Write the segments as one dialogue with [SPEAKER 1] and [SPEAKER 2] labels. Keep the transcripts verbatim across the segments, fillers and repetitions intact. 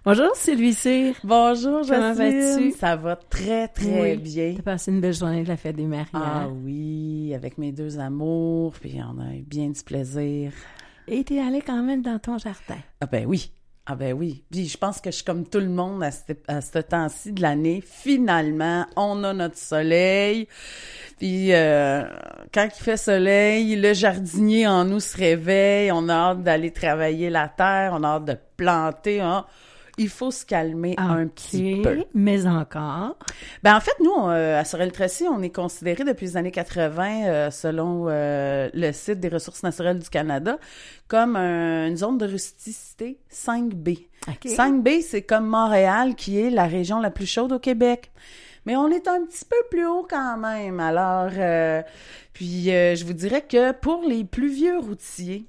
[SPEAKER 1] Bonjour Sylvie Cyr.
[SPEAKER 2] Bonjour
[SPEAKER 1] Comment
[SPEAKER 2] Jocelyne.
[SPEAKER 1] vas-tu?
[SPEAKER 2] Ça va très très
[SPEAKER 1] Oui.
[SPEAKER 2] bien.
[SPEAKER 1] T'as passé une belle journée de la fête des Maries.
[SPEAKER 2] Ah
[SPEAKER 1] hein?
[SPEAKER 2] oui, avec mes deux amours, puis on a eu bien du plaisir.
[SPEAKER 1] Et t'es allée quand même dans ton jardin.
[SPEAKER 2] Ah ben oui, ah ben oui. Puis je pense que je suis comme tout le monde à ce, à ce temps-ci de l'année. Finalement, on a notre soleil. Puis euh, quand il fait soleil, le jardinier en nous se réveille. On a hâte d'aller travailler la terre, on a hâte de planter. Hein. Il faut se calmer
[SPEAKER 1] Ah,
[SPEAKER 2] un
[SPEAKER 1] ok,
[SPEAKER 2] petit peu.
[SPEAKER 1] mais encore.
[SPEAKER 2] Ben en fait, nous, on, euh, à Sorel-Tracy, on est considéré depuis les années quatre-vingts, euh, selon euh, le site des ressources naturelles du Canada, comme un- une zone de rusticité cinq B.
[SPEAKER 1] OK.
[SPEAKER 2] cinq B, c'est comme Montréal, qui est la région la plus chaude au Québec. Mais on est un petit peu plus haut quand même. Alors, euh, puis euh, je vous dirais que pour les plus vieux routiers,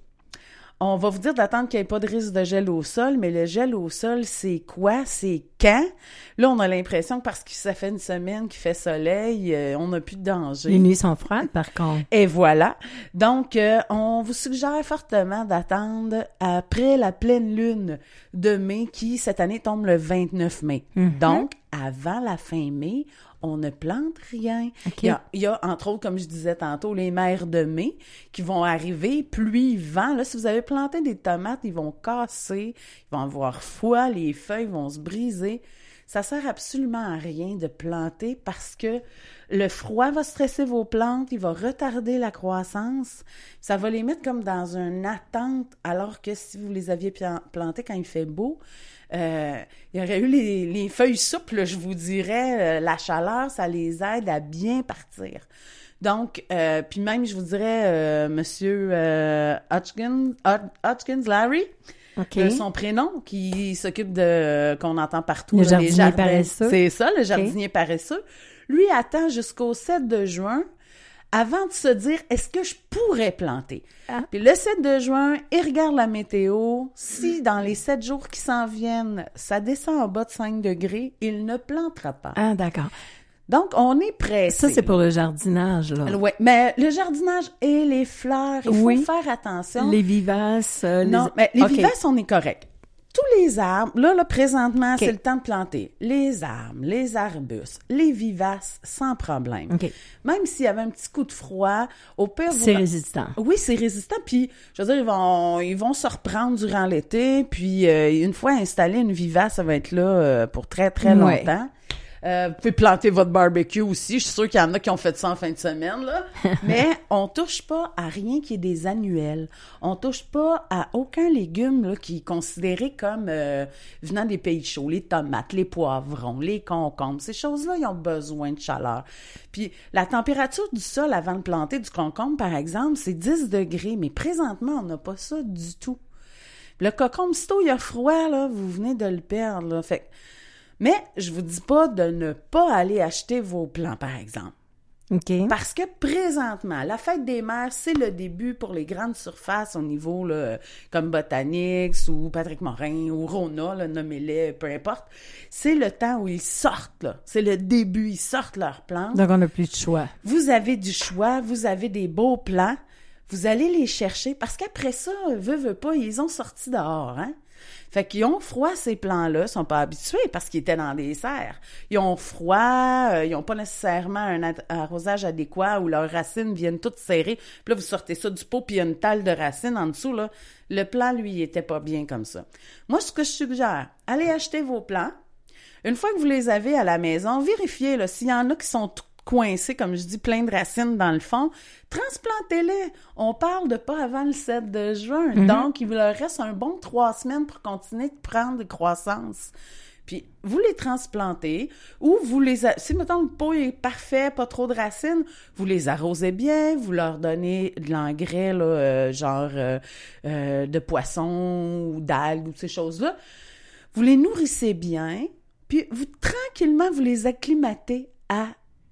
[SPEAKER 2] on va vous dire d'attendre qu'il n'y ait pas de risque de gel au sol, mais le gel au sol, c'est quoi? C'est quand? Là, on a l'impression que parce que ça fait une semaine qu'il fait soleil, euh, on n'a plus de danger.
[SPEAKER 1] Les nuits sont froides, par contre.
[SPEAKER 2] Et voilà. Donc, euh, on vous suggère fortement d'attendre après la pleine lune de mai qui, cette année, tombe le vingt-neuf mai.
[SPEAKER 1] Mhm.
[SPEAKER 2] Donc, avant la fin mai, on ne plante rien.
[SPEAKER 1] OK.
[SPEAKER 2] Il y a, il y a, entre autres, comme je disais tantôt, les mers de mai qui vont arriver, pluie, vent. Là, si vous avez planté des tomates, ils vont casser, ils vont avoir froid, les feuilles vont se briser. Ça sert absolument à rien de planter parce que le froid va stresser vos plantes, il va retarder la croissance, ça va les mettre comme dans une attente, alors que si vous les aviez plan- plantées quand il fait beau, euh, il y aurait eu les, les feuilles souples, je vous dirais, euh, la chaleur, ça les aide à bien partir. Donc, euh, puis même, je vous dirais, euh, Monsieur euh, Hodgkins, Hod- Hodgkins Larry,
[SPEAKER 1] OK.
[SPEAKER 2] de son prénom, qui s'occupe de, qu'on entend partout.
[SPEAKER 1] Le
[SPEAKER 2] là, les
[SPEAKER 1] jardinier
[SPEAKER 2] jardins.
[SPEAKER 1] paresseux.
[SPEAKER 2] C'est ça, le jardinier paresseux. Lui attend jusqu'au sept de juin avant de se dire, est-ce que je pourrais planter?
[SPEAKER 1] Ah.
[SPEAKER 2] Puis le sept de juin, il regarde la météo. Si dans les sept jours qui s'en viennent, ça descend en bas de cinq degrés, il ne plantera pas.
[SPEAKER 1] Ah, d'accord.
[SPEAKER 2] Donc, on est pressé.
[SPEAKER 1] Ça, c'est pour le jardinage, là.
[SPEAKER 2] Oui, mais le jardinage et les fleurs, il faut
[SPEAKER 1] Oui.
[SPEAKER 2] faire attention.
[SPEAKER 1] Les vivaces. euh,
[SPEAKER 2] Non,
[SPEAKER 1] les...
[SPEAKER 2] mais les
[SPEAKER 1] OK.
[SPEAKER 2] vivaces, on est correct. Tous les arbres, là, là, présentement,
[SPEAKER 1] OK.
[SPEAKER 2] c'est le temps de planter. Les arbres, les arbustes, les vivaces, sans problème.
[SPEAKER 1] OK.
[SPEAKER 2] Même s'il y avait un petit coup de froid, au pire... vous-
[SPEAKER 1] C'est résistant.
[SPEAKER 2] Oui, c'est résistant, puis, je veux dire, ils vont, ils vont se reprendre durant l'été, puis euh, une fois installé, une vivace, ça va être là euh, pour très, très
[SPEAKER 1] Ouais.
[SPEAKER 2] longtemps. Euh, vous pouvez planter votre barbecue aussi. Je suis sûre qu'il y en a qui ont fait ça en fin de semaine, là. Mais on touche pas à rien qui est des annuels. On touche pas à aucun légume là, qui est considéré comme euh, venant des pays chauds. Les tomates, les poivrons, les concombres. Ces choses-là, ils ont besoin de chaleur. Puis la température du sol avant de planter du concombre, par exemple, c'est dix degrés. Mais présentement, on n'a pas ça du tout. Le concombre, sitôt il y a froid, là, vous venez de le perdre. Là. Fait que mais je vous dis pas de ne pas aller acheter vos plants, par exemple.
[SPEAKER 1] OK.
[SPEAKER 2] Parce que présentement, la fête des mères, c'est le début pour les grandes surfaces au niveau, là, comme Botanix ou Patrick Morin ou Rona, là, nommez-les, peu importe. C'est le temps où ils sortent, là. C'est le début, ils sortent leurs plantes.
[SPEAKER 1] Donc, on n'a plus de choix.
[SPEAKER 2] Vous avez du choix, vous avez des beaux plants. Vous allez les chercher parce qu'après ça, veut, veut pas, ils ont sorti dehors, hein. Fait qu'ils ont froid, ces plants-là, sont pas habitués parce qu'ils étaient dans des serres. Ils ont froid, euh, ils ont pas nécessairement un arrosage adéquat où leurs racines viennent toutes serrées. Puis là, vous sortez ça du pot, puis il y a une talle de racines en dessous, là. Le plant, lui, il était pas bien comme ça. Moi, ce que je suggère, allez acheter vos plants. Une fois que vous les avez à la maison, vérifiez, là, s'il y en a qui sont tout coincés, comme je dis, plein de racines dans le fond, transplantez-les. On parle de pas avant le sept de juin.
[SPEAKER 1] Mm-hmm.
[SPEAKER 2] Donc, il vous leur reste un bon trois semaines pour continuer de prendre des croissances. Puis, vous les transplantez ou vous les... A... Si, mettons, le pot est parfait, pas trop de racines, vous les arrosez bien, vous leur donnez de l'engrais, là, euh, genre euh, euh, de poisson ou d'algues ou ces choses-là. Vous les nourrissez bien, puis vous, tranquillement, vous les acclimatez à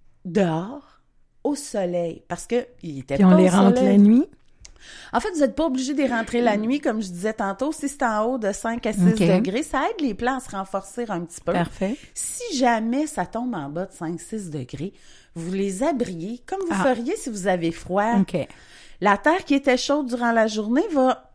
[SPEAKER 2] dehors, au soleil, parce que il était
[SPEAKER 1] Puis on
[SPEAKER 2] pas
[SPEAKER 1] les
[SPEAKER 2] au
[SPEAKER 1] rentre
[SPEAKER 2] soleil.
[SPEAKER 1] la nuit.
[SPEAKER 2] En fait, vous n'êtes pas obligé de les rentrer la nuit, comme je disais tantôt. Si c'est en haut de cinq à six
[SPEAKER 1] OK.
[SPEAKER 2] degrés, ça aide les plants à se renforcer un petit peu.
[SPEAKER 1] Parfait.
[SPEAKER 2] Si jamais ça tombe en bas de cinq à six degrés, vous les abriez comme vous
[SPEAKER 1] Ah.
[SPEAKER 2] feriez si vous avez froid.
[SPEAKER 1] OK.
[SPEAKER 2] La terre qui était chaude durant la journée va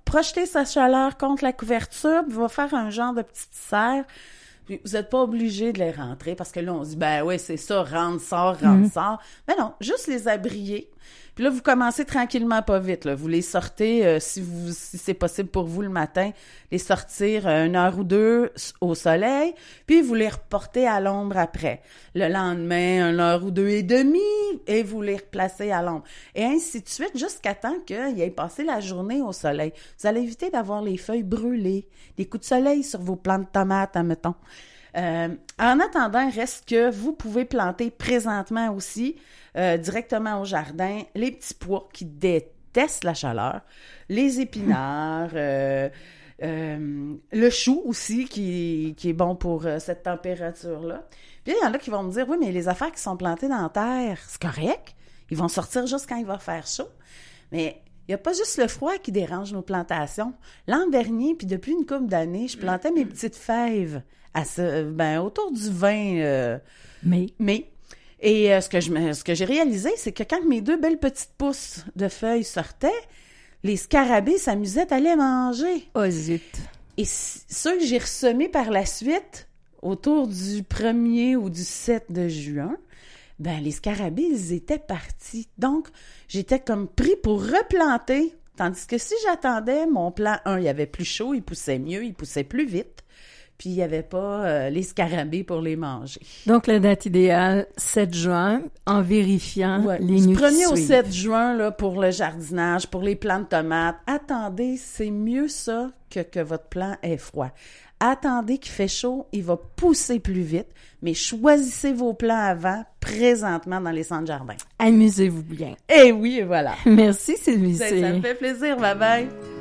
[SPEAKER 2] projeter sa chaleur contre la couverture, puis va faire un genre de petite serre. Puis vous n'êtes pas obligé de les rentrer parce que là, on se dit, ben ouais, c'est ça, rentre, sort, rentre,
[SPEAKER 1] Mm.
[SPEAKER 2] sort. Mais non, juste les abrier. Puis là, vous commencez tranquillement, pas vite. Là. Vous les sortez, euh, si vous, si c'est possible pour vous le matin, les sortir euh, une heure ou deux au soleil, puis vous les reportez à l'ombre après. Le lendemain, une heure ou deux et demie, et vous les replacez à l'ombre. Et ainsi de suite, jusqu'à temps qu'il ait passé la journée au soleil. Vous allez éviter d'avoir les feuilles brûlées, des coups de soleil sur vos plants de tomates, admettons. Euh, en attendant, il reste que vous pouvez planter présentement aussi, euh, directement au jardin, les petits pois qui détestent la chaleur, les épinards, euh, euh, le chou aussi qui, qui est bon pour euh, cette température-là. Puis il y en a qui vont me dire, oui, mais les affaires qui sont plantées dans la terre, c'est correct, ils vont sortir juste quand il va faire chaud. Mais il n'y a pas juste le froid qui dérange nos plantations. L'an dernier, puis depuis une couple d'années, je plantais mes petites fèves à ce, ben, autour du vingt euh,
[SPEAKER 1] Mais,
[SPEAKER 2] mai. Et euh, ce que je me- ce que j'ai réalisé, c'est que quand mes deux belles petites pousses de feuilles sortaient, les scarabées s'amusaient à les manger.
[SPEAKER 1] oh zut.
[SPEAKER 2] Et c- ceux que j'ai ressemés par la suite, autour du premier ou du sept de juin, ben les scarabées, ils étaient partis. Donc, j'étais comme pris pour replanter. Tandis que si j'attendais, mon plan un, il avait plus chaud, il poussait mieux, il poussait plus vite. Puis, il n'y avait pas euh, les scarabées pour les manger.
[SPEAKER 1] Donc, la date idéale, sept juin, en vérifiant
[SPEAKER 2] Ouais.
[SPEAKER 1] les
[SPEAKER 2] Du
[SPEAKER 1] nuits
[SPEAKER 2] premier
[SPEAKER 1] qui
[SPEAKER 2] au
[SPEAKER 1] suivent.
[SPEAKER 2] sept juin, là, pour le jardinage, pour les plants de tomates, attendez, c'est mieux ça que que votre plant est froid. Attendez qu'il fait chaud, il va pousser plus vite, mais choisissez vos plants avant, présentement dans les centres jardins.
[SPEAKER 1] Amusez-vous bien.
[SPEAKER 2] Eh oui, et voilà.
[SPEAKER 1] Merci, Sylvie.
[SPEAKER 2] Ça, ça me fait plaisir, bye bye.